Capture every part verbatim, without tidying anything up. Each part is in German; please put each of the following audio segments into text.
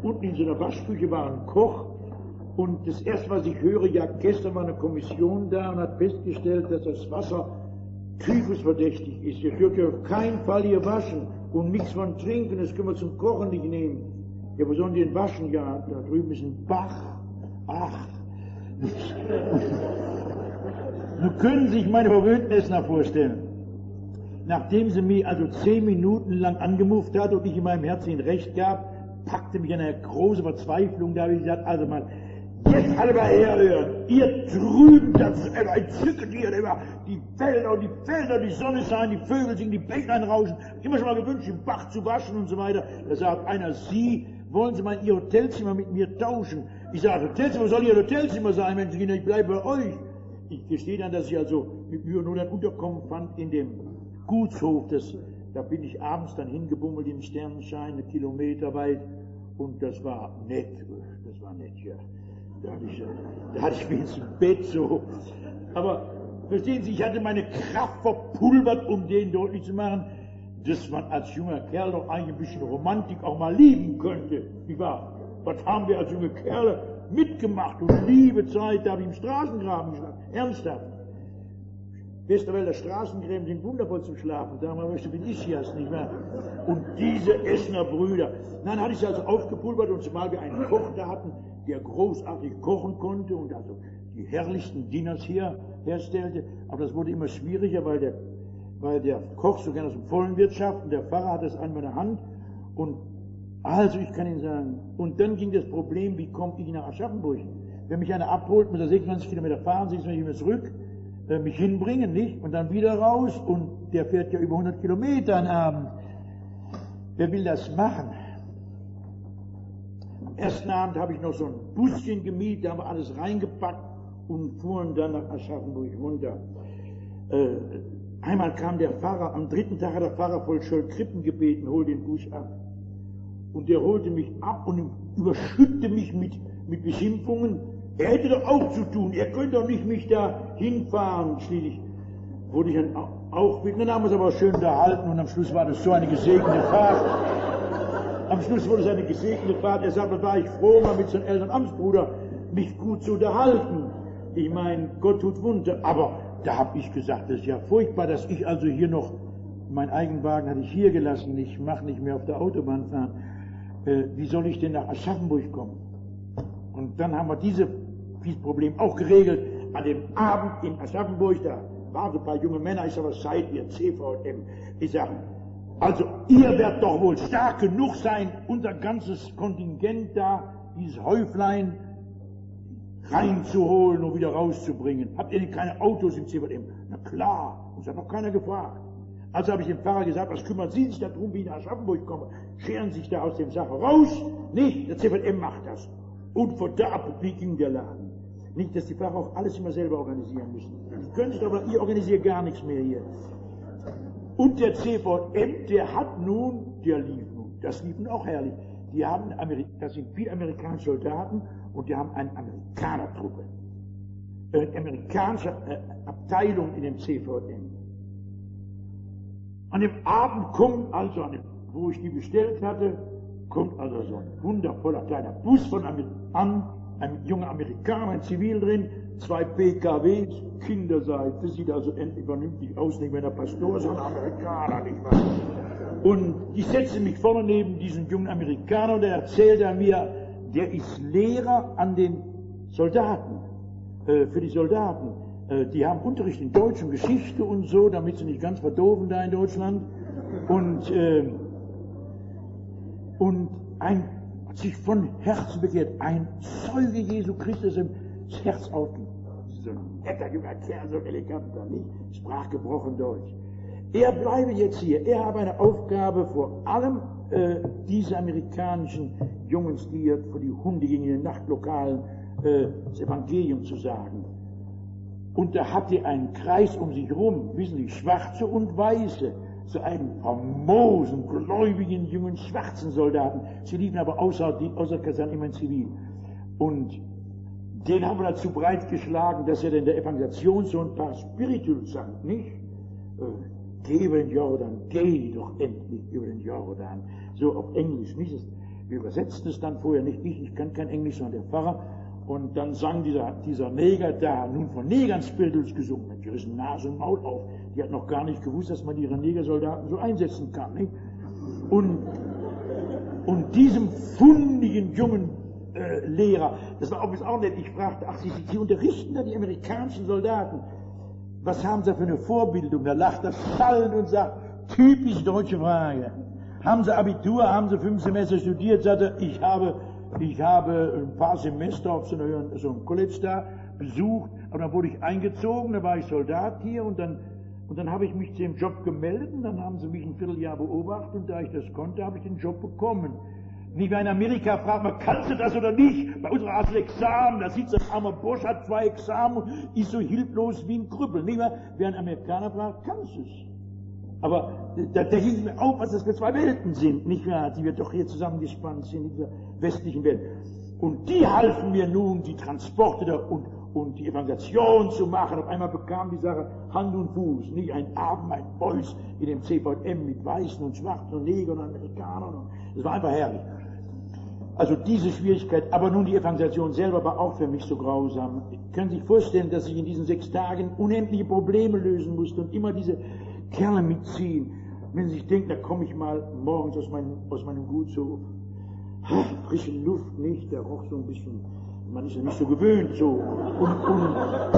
unten in so einer Waschküche war ein Koch. Und das erste, was ich höre, ja, gestern war eine Kommission da und hat festgestellt, dass das Wasser typhusverdächtig ist. Ihr dürft ja auf keinen Fall hier waschen und nichts von trinken, das können wir zum Kochen nicht nehmen. Ja, wo sollen die denn waschen? Ja, da drüben ist ein Bach. Ach. Nun können Sie sich meine verwöhnten Essener vorstellen. Nachdem sie mich also zehn Minuten lang angemufft hat und ich in meinem Herzen Recht gab, packte mich eine große Verzweiflung, da habe ich gesagt, also mal, jetzt alle mal herhören, ihr drüben, das ist immer entzückend hier, immer die Wälder und die Felder, die Sonne scheint, die Vögel singen, die Bächlein rauschen, immer schon mal gewünscht, den Bach zu waschen und so weiter. Da sagt einer, Sie, wollen Sie mal in Ihr Hotelzimmer mit mir tauschen? Ich sage, Hotelzimmer, wo soll Ihr Hotelzimmer sein, wenn Sie gehen, ich bleibe bei euch. Ich gestehe dann, dass ich also mit Mühe und Not ein Unterkommen fand in dem Gutshof, das, da bin ich abends dann hingebummelt im Sternenschein, eine Kilometer weit, und das war nett, das war nett, ja. Da hatte ich, da hatte ich wenigstens ein Bett so. Aber verstehen Sie, ich hatte meine Kraft verpulvert, um denen deutlich zu machen, dass man als junger Kerl doch eigentlich ein bisschen Romantik auch mal lieben könnte. Wie wahr? Was haben wir als junge Kerle mitgemacht? Und liebe Zeit, da habe ich im Straßengraben geschlafen. Ernsthaft. Westerwälder Straßengräben sind wundervoll zum Schlafen. Da man möchte, bin ich das, nicht wahr? Und diese Essener Brüder. Dann hatte ich sie also aufgepulvert, und zumal wir einen Koch da hatten, der großartig kochen konnte und also die herrlichsten Dinners hier herstellte. Aber das wurde immer schwieriger, weil der, weil der Koch so gerne aus dem Vollen wirtschaftet und der Pfarrer hat das an meiner Hand. Und also, ich kann Ihnen sagen, und dann ging das Problem, wie komme ich nach Aschaffenburg? Wenn mich einer abholt, muss er sechsundzwanzig Kilometer fahren, sechsundzwanzig Kilometer zurück, äh, mich hinbringen, nicht? Und dann wieder raus, und der fährt ja über hundert Kilometer am Abend. Wer will das machen? Am ersten Abend habe ich noch so ein Buschen gemietet, da haben wir alles reingepackt und fuhren dann nach Aschaffenburg runter. Äh, einmal kam der Pfarrer, am dritten Tag hat der Pfarrer voll Scholl-Krippen gebeten, hol den Bus ab. Und der holte mich ab und überschüttete mich mit, mit Beschimpfungen. Er hätte doch auch zu tun, er könnte doch nicht mich da hinfahren. Schließlich wurde ich dann auch mit, dann haben wir es aber schön unterhalten, und am Schluss war das so eine gesegnete Fahrt. Am Schluss wurde es eine gesegnete Fahrt. Er sagte, da war ich froh, mal mit seinem älteren Amtsbruder mich gut zu unterhalten. Ich meine, Gott tut Wunder. Aber da habe ich gesagt, das ist ja furchtbar, dass ich also hier noch, mein Eigenwagen hatte ich hier gelassen, ich mache nicht mehr auf der Autobahn fahren. Äh, wie soll ich denn nach Aschaffenburg kommen? Und dann haben wir diese, dieses Problem auch geregelt. An dem Abend in Aschaffenburg, da waren so ein paar junge Männer, ich sage, was seid ihr, C V M? Ich sage, also ihr werdet doch wohl stark genug sein, unser ganzes Kontingent da, dieses Häuflein, reinzuholen und wieder rauszubringen. Habt ihr denn keine Autos im C V M? Na klar, uns hat noch keiner gefragt. Also habe ich dem Pfarrer gesagt, was kümmern Sie sich darum, wie ich nach Aschaffenburg komme? Scheren Sie sich da aus dem Sache raus? Nicht, der C V M macht das. Und von da ab ging der Laden. Nicht, dass die Pfarrer auch alles immer selber organisieren müssen. Die können sich aber, ihr organisiert gar nichts mehr hier. Und der C V M, der hat nun, der lief nun, das lief nun auch herrlich. Die haben, das sind viele amerikanische Soldaten, und die haben eine Amerikanertruppe. Eine amerikanische äh, Abteilung in dem C V M. An dem Abend kommt also, an dem, wo ich die bestellt hatte, kommt also so ein wundervoller kleiner Bus von einem, an, ein junger Amerikaner, ein Zivil drin, zwei P K Ws, Kinderseite, sieht also endlich vernünftig aus, nicht mehr der Pastor, sondern Amerikaner, nicht wahr? Und ich setze mich vorne neben diesen jungen Amerikaner, und der erzählt er mir, der ist Lehrer an den Soldaten, äh, für die Soldaten. Äh, die haben Unterricht in Deutsch und Geschichte und so, damit sie nicht ganz verdoofen da in Deutschland. Und, äh, und ein, hat sich von Herzen bekehrt, ein Zeuge Jesu Christus im Herz aufging. So ein netter junger Kerl, so eleganter, nicht? Sprach gebrochen Deutsch. Er bleibe jetzt hier, er habe eine Aufgabe, vor allem äh, diese amerikanischen Jungs, die hier vor die Hunde gingen in den Nachtlokalen, äh, das Evangelium zu sagen. Und da hat er einen Kreis um sich rum, wissen Sie, Schwarze und Weiße, so einen famosen, gläubigen, jungen, schwarzen Soldaten. Sie liefen aber außer, die, außer Kaserne immer in Zivil. Und den haben wir dazu breitgeschlagen, dass er denn der Evangelisation so ein paar Spirituals sagt, nicht? Äh, Geh über den Jordan, geh doch endlich über den Jordan. So auf Englisch, nicht? wir übersetzten es dann vorher, nicht ich, ich kann kein Englisch, sondern der Pfarrer. Und dann sang dieser, dieser Neger da, nun von Negern Spiritus gesungen, mit gerissen Nase und Maul auf. Die hat noch gar nicht gewusst, dass man ihre Negersoldaten so einsetzen kann, nicht? Und, und diesem fundigen jungen äh, Lehrer, das war auch nett, ich fragte, ach, Sie, Sie unterrichten da die amerikanischen Soldaten. Was haben Sie für eine Vorbildung? Da lacht er schallend und sagt, typisch deutsche Frage. Haben Sie Abitur, haben Sie fünf Semester studiert? Sagt er, ich habe, ich habe ein paar Semester auf so, einer, so einem College da besucht, aber dann wurde ich eingezogen, da war ich Soldat hier und dann, und dann habe ich mich zu dem Job gemeldet und dann haben Sie mich ein Vierteljahr beobachtet und da ich das konnte, habe ich den Job bekommen. Wie wir in Amerika fragen, man, kannst du das oder nicht? Bei uns war es ein Examen, da sitzt ein armer Bursch, hat zwei Examen und ist so hilflos wie ein Krüppel. Nicht mehr? Wer ein Amerikaner fragt, kannst du es? Aber da, da ging es mir auf, was das für zwei Welten sind, nicht wahr, die wir doch hier zusammengespannt sind in dieser westlichen Welt. Und die halfen mir nun, die Transporte da und, und die Evangelisation zu machen. Auf einmal bekam die Sache Hand und Fuß, nicht ein Abend, ein Boys in dem C V M mit Weißen und Schwarzen und Negern und Amerikanern. Das war einfach herrlich. Also diese Schwierigkeit, aber nun die Evangelisation selber war auch für mich so grausam. Sie können sich vorstellen, dass ich in diesen sechs Tagen unendliche Probleme lösen musste und immer diese Kerle mitziehen. Wenn Sie sich denken, da komme ich mal morgens aus meinem, aus meinem Gutshof, frische Luft nicht, der roch so ein bisschen, man ist ja nicht so gewöhnt so. Und, und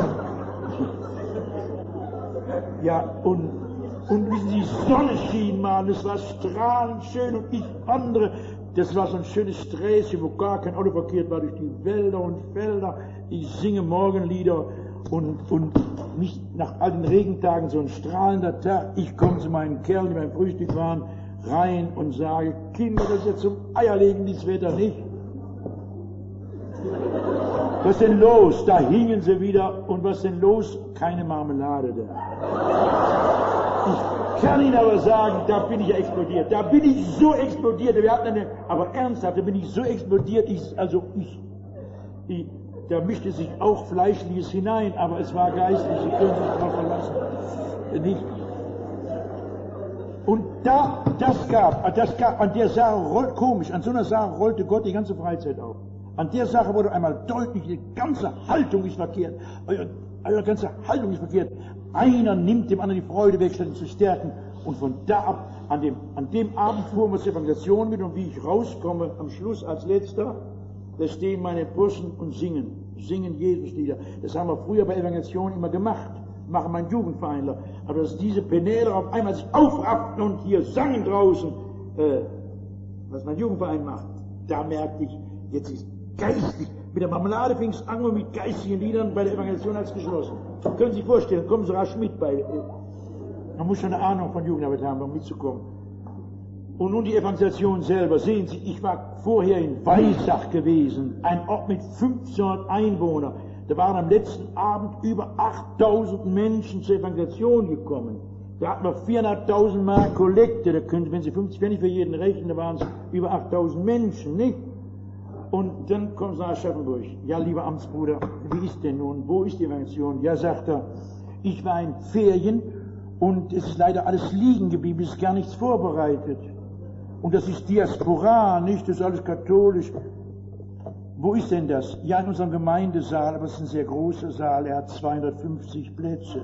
ja, und, und wissen Sie, Sonne schien mal, es war strahlend schön und ich andere, das war so ein schönes Sträßchen, wo gar kein Auto verkehrt war, durch die Wälder und Felder. Ich singe Morgenlieder und, und nicht nach all den Regentagen so ein strahlender Tag. Ich komme zu meinen Kerlen, die beim Frühstück waren, rein und sage, Kinder, das ist jetzt zum Eierlegen, dieses Wetter nicht. Was denn los? Da hingen sie wieder. Und was denn los? Keine Marmelade da. Ich kann Ihnen aber sagen, da bin ich ja explodiert. Da bin ich so explodiert. Wir hatten eine, aber ernsthaft, da bin ich so explodiert. Ich, also ich, ich, da mischte sich auch Fleischliches hinein, aber es war geistlich. Sie können sich darauf verlassen. Nicht. Und da, das gab, das gab, an der Sache rollt, komisch, an so einer Sache rollte Gott die ganze Freizeit auf. An der Sache wurde einmal deutlich, die ganze Haltung ist verkehrt. Eure, eure ganze Haltung ist verkehrt. Einer nimmt dem anderen die Freude weg, statt ihn zu stärken. Und von da ab, an dem, an dem Abend fuhren wir zur Evangelisation mit und wie ich rauskomme, am Schluss als Letzter, da stehen meine Burschen und singen, singen Jesuslieder. Das haben wir früher bei Evangelisation immer gemacht. Machen mein Jugendvereiner. Aber dass diese Penäler auf einmal sich aufrafften und hier sangen draußen, äh, was mein Jugendverein macht, da merkte ich, jetzt ist geistig. Mit der Marmelade fing es an und mit geistigen Liedern bei der Evangelisation als geschlossen. Können Sie sich vorstellen, kommen Sie rasch mit bei, äh, man muss schon eine Ahnung von Jugendarbeit haben, um mitzukommen. Und nun die Evangelisation selber. Sehen Sie, ich war vorher in Weissach gewesen, ein Ort mit fünfzehnhundert Einwohnern. Da waren am letzten Abend über achttausend Menschen zur Evangelisation gekommen. Da hatten wir vierhunderttausend Mark Kollekte. Da können Sie, wenn Sie fünfzig Pfennig für jeden rechnen, da waren es über achttausend Menschen, nicht? Und dann kommt nach Aschaffenburg. Ja, lieber Amtsbruder, wie ist denn nun? Wo ist die Evangelisation? Ja, sagt er, ich war in Ferien und es ist leider alles liegen geblieben, es ist gar nichts vorbereitet. Und das ist Diaspora, nicht? Das ist alles katholisch. Wo ist denn das? Ja, in unserem Gemeindesaal, aber es ist ein sehr großer Saal, er hat zweihundertfünfzig Plätze.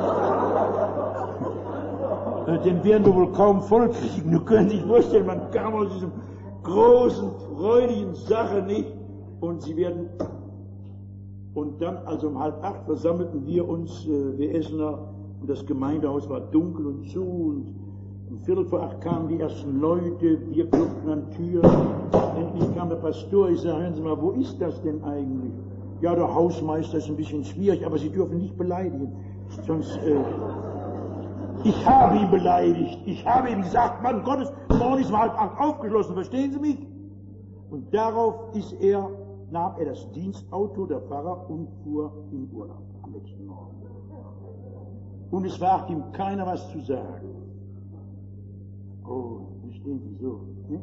Den werden wir wohl kaum vollkriegen. Du könnt sich vorstellen, man kam aus diesem großen, freudigen Sache nicht. Und sie werden, und dann, also um halb acht, versammelten wir uns, äh, wir Essener, und das Gemeindehaus war dunkel und zu, und um Viertel vor acht kamen die ersten Leute, wir klopften an Türen, endlich kam der Pastor, ich sage, hören Sie mal, wo ist das denn eigentlich? Ja, der Hausmeister ist ein bisschen schwierig, aber Sie dürfen nicht beleidigen, sonst, äh, ich habe ihn beleidigt, ich habe ihm gesagt, Mann Gottes, morgen ist um halb acht aufgeschlossen, verstehen Sie mich? Und darauf ist er, nahm er das Dienstauto der Pfarrer und fuhr in Urlaub am nächsten Morgen. Und es wagte ihm keiner was zu sagen. Oh, verstehen Sie so, ne?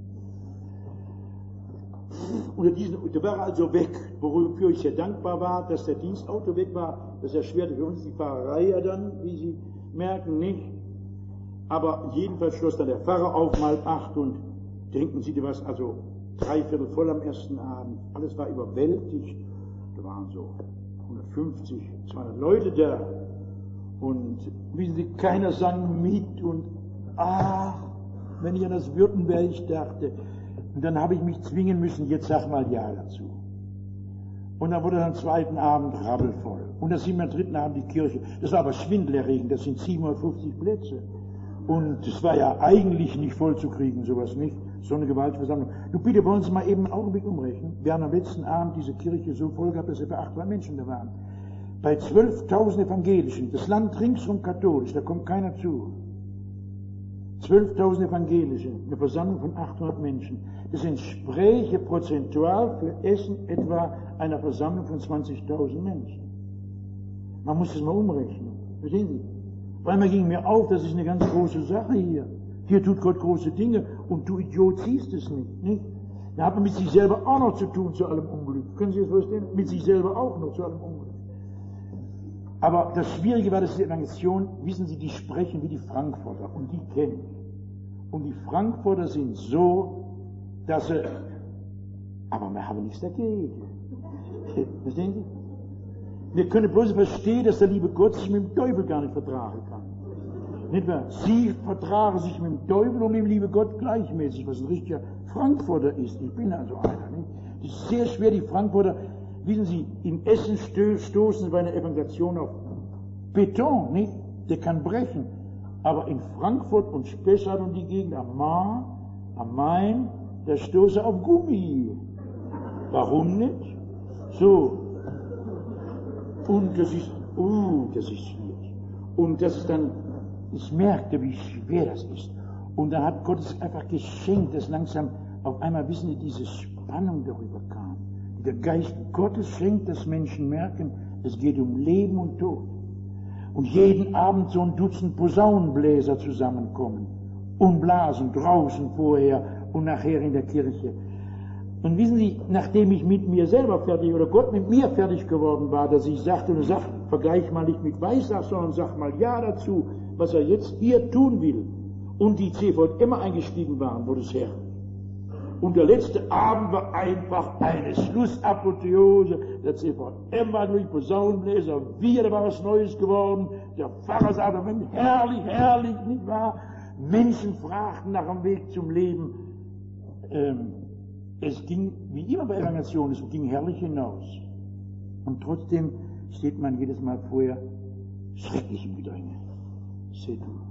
Und diesen, der war also weg, wofür ich sehr dankbar war, dass der Dienstauto weg war. Das erschwerte für uns die Fahrerei ja dann, wie Sie merken, nicht. Aber jedenfalls schloss dann der Pfarrer auf, mal acht, und denken Sie dir was, also dreiviertel voll am ersten Abend. Alles war überwältigt. Da waren so hundertfünfzig, zweihundert Leute da. Und wissen Sie, keiner sang mit. Und ach, wenn ich an das Württemberg dachte. Und dann habe ich mich zwingen müssen, jetzt sag mal ja dazu. Und dann wurde es am zweiten Abend rabbelvoll. Und dann sind wir am dritten Abend die Kirche. Das war aber schwindelerregend, das sind siebenhundertfünfzig Plätze. Und das war ja eigentlich nicht voll zu kriegen, sowas nicht. So eine gewaltige Versammlung. Nun bitte wollen Sie mal eben einen Augenblick umrechnen. Wir haben am letzten Abend diese Kirche so voll gehabt, dass etwa achthundert Menschen da waren. Bei zwölftausend Evangelischen, das Land ringsum katholisch, da kommt keiner zu. zwölftausend Evangelische, eine Versammlung von achthundert Menschen. Das entspräche prozentual für Essen etwa einer Versammlung von zwanzigtausend Menschen. Man muss das mal umrechnen. Verstehen Sie? Weil man ging mir auf, das ist eine ganz große Sache hier. Hier tut Gott große Dinge und du Idiot siehst es nicht, nicht? Da hat man mit sich selber auch noch zu tun, zu allem Unglück. Können Sie das verstehen? Mit sich selber auch noch zu allem Unglück. Aber das Schwierige war, dass die Evangelisation, wissen Sie, die sprechen wie die Frankfurter und die kennen. Und die Frankfurter sind so, dass sie, aber wir haben nichts dagegen. Verstehen Sie? Wir können bloß verstehen, dass der liebe Gott sich mit dem Teufel gar nicht vertragen kann. Nicht wahr? Sie vertragen sich mit dem Teufel und mit dem lieben Gott gleichmäßig, was ein richtiger Frankfurter ist. Ich bin also einer. Nicht? Das ist sehr schwer, die Frankfurter, wissen Sie, in Essen stoßen sie bei einer Evangelisation auf Beton, nicht? Der kann brechen. Aber in Frankfurt und Spessart und die Gegend am Main, am Main, da stoßen sie auf Gummi. Warum nicht? So. Und das ist, uh, das ist schwierig. Und das ist dann, ich merkte, wie schwer das ist. Und dann hat Gott es einfach geschenkt, dass langsam auf einmal, wissen Sie, diese Spannung darüber kam. Der Geist Gottes schenkt, dass Menschen merken, es geht um Leben und Tod. Und jeden Abend so ein Dutzend Posaunenbläser zusammenkommen und blasen draußen vorher und nachher in der Kirche. Und wissen Sie, nachdem ich mit mir selber fertig, oder Gott mit mir fertig geworden war, dass ich sagte, und sag, vergleich mal nicht mit Weissach, sondern sag mal ja dazu, was er jetzt hier tun will. Und die C V immer eingestiegen waren, wurde es herrlich. Und der letzte Abend war einfach eine Schlussapotheose. Der C V M war durch Posaunenbläser, wieder war was Neues geworden. Der Pfarrer sagte, wenn herrlich, herrlich, nicht wahr? Menschen fragten nach dem Weg zum Leben. Ähm, es ging, wie immer bei Evangelisation, es ging herrlich hinaus. Und trotzdem steht man jedes Mal vorher schrecklich im Gedränge. C'est tout.